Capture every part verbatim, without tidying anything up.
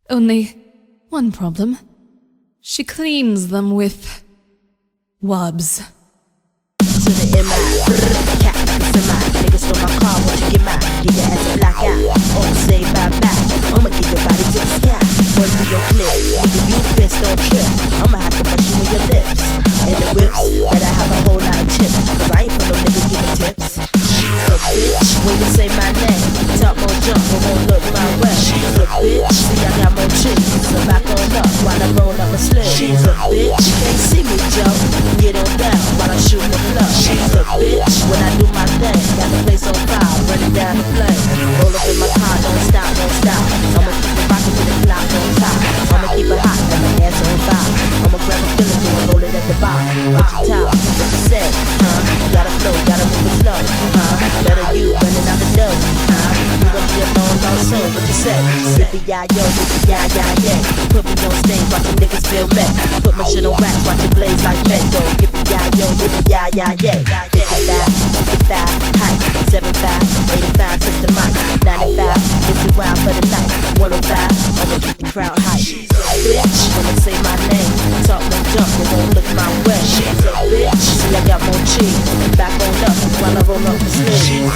Only one problem. She cleans them with wubs. To the M I, cat, semi. Niggas stole my car, won't you get mine? Get your ass a black out. Oh, say bye bye. I'ma get your body to the sky. Run through your clip. Nigga, you pissed, don't trip. I'ma have to bust you in your lips. And the whips, better have a whole lot of chips. Cause I ain't for no niggas giving tips. So bitch, when you say my name, talk more jump, but won't look my way. She's a bitch, see I got more chicks. So back on up while I roll up my slim. She's a bitch, you can't see me jump. Get on down while I shoot with love. She's a bitch, when I do my thing, got the place on fire, running down the flame. Roll up in my car, don't stop, don't stop. I'ma keep it rockin' with the clock on top. I'ma keep it hot, and my ass on fire. I'ma grab a feeling, do and roll it at the bar. What you top, what you say, huh? Gotta flow, gotta move it slow, huh? Better you running out the door, huh? You gon' be alone all soon, what you say? Sippy ya yo, sippy ya ya yeah. Put me on stage, watch the niggas feel mad. Put my shit on wax, watch it blaze like that. Go, yippee ya yo, yippee ya ya yeah. fifty-five, fifty-five, height, seventy-five, eighty-five, touch the mic, ninety-five, if you wild for the night, one oh five, I'ma keep the crowd hype. Bitch, when they say my name, talk no jump, they won't look my way. She's a bitch, see I got more cheese, back on up while I roll up the sleeves.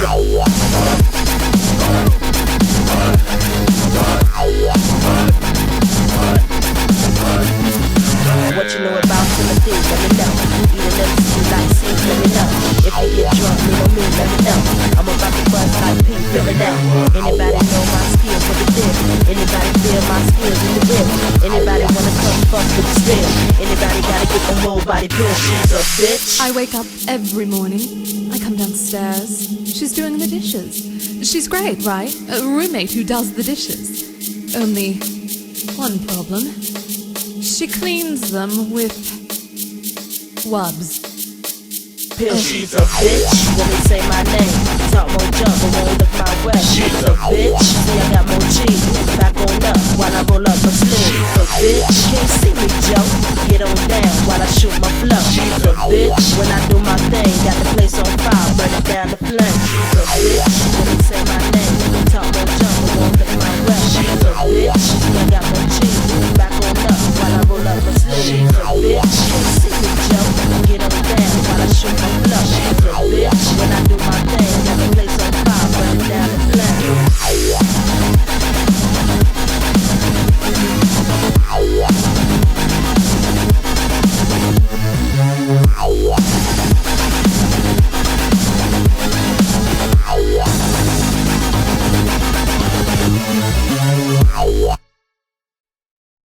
What you know about Timothy, let me know. Eat a little seed like seeds, let me know. If you get drunk, me on me, let me know. I'm about to buzz like Pete, let me know. Anybody know my skills, what it is? Anybody feel my skills in the whip? Anybody wanna come fuck with the spill? Anybody gotta get the whole body pill? She's a bitch. I wake up every morning. I come downstairs. She's doing the dishes. She's great, right? A roommate who does the dishes. Only one problem. She cleans them with wubs. Pill. She's a bitch. When they say my name, talk more jump, but won't look my way. She's a bitch. See I got more cheese, back on